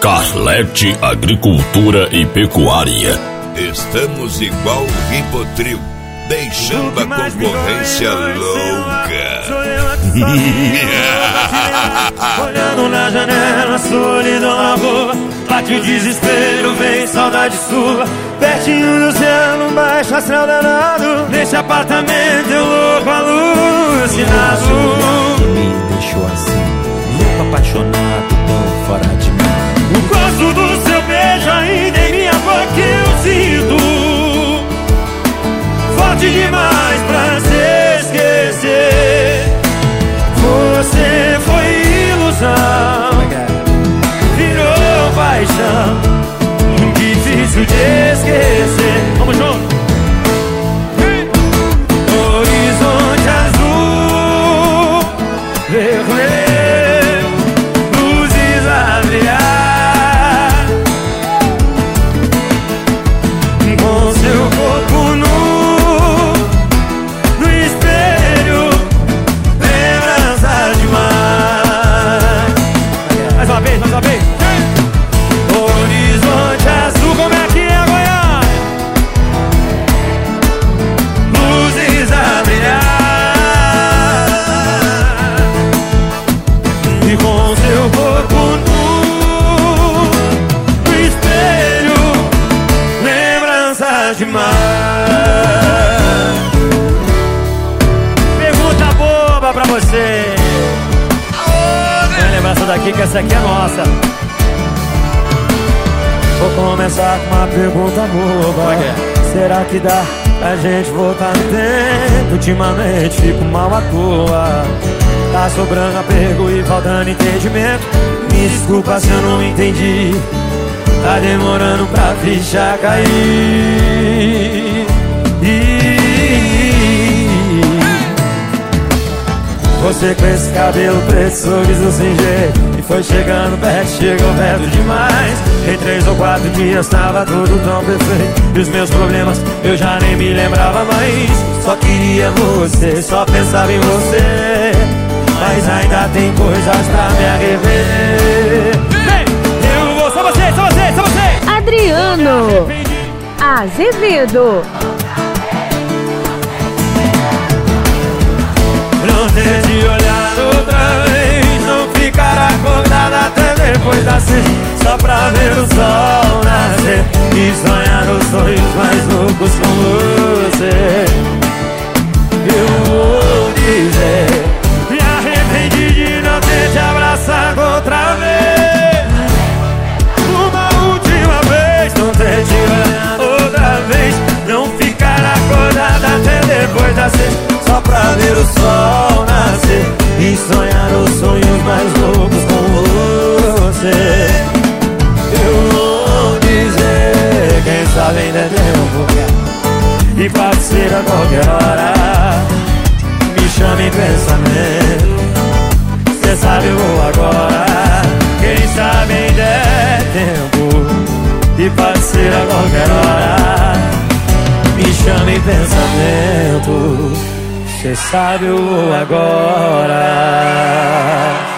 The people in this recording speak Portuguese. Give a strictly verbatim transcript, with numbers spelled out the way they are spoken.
Carlete Agricultura e Pecuária. Estamos igual o Ribotril, deixando a concorrência louca. Olhando na janela, solidão na rua, bate o desespero, vem saudade sua. Pertinho do céu, num baixo astral danado, nesse apartamento eu louco, alucinado. Me deixou assim, louco, apaixonado, tão fora de mim. O gosto do seu beijo ainda em minha boca eu sinto, forte demais pra se esquecer. Você foi ilusão, virou paixão, difícil de esquecer. Vamos junto. Horizonte azul, vermelho, luzes a brilhar, com seu corpo nu no espelho, lembranças demais. Mais uma vez, mais uma vez. Horizonte azul, como é que é, Goiânia? Luzes a brilhar, e com seu corpo nu no espelho, lembranças demais. Pergunta boba pra você. Tem lembrança daqui que essa aqui é nossa. Vou começar com uma pergunta boba. Será que dá pra gente voltar no tempo? Ultimamente fico mal à toa, tá sobrando apego e faltando entendimento. Me desculpa se eu não entendi, tá demorando pra ficha cair. Você com esse cabelo preto, sorriso sem jeito, e foi chegando perto, chegou perto demais. Em três ou quatro dias tava tudo tão perfeito, e os meus problemas eu já nem me lembrava mais. Só queria você, só pensava em você, mas ainda tem coisas pra me arrever. Eu vou, só você, só você, só você. Adriano Azevedo. Não ter te olhado outra vez, não ficar acordado até depois das seis, só pra ver o sol nascer e sonhar os sonhos mais loucos com você. Eu vou dizer, me arrependi de não ter te abraçado outra vez, uma última vez, não ter te olhado outra vez, não ficar acordado até depois das seis, só pra ver o sol nascer e sonhar os sonhos mais loucos com você. Eu vou dizer, quem sabe ainda é tempo, e pode ser a qualquer hora. Me chame em pensamento, cê sabe eu vou agora. Quem sabe ainda é tempo, e pode ser a qualquer hora. Me chame em pensamento, cê sabe eu vou agora.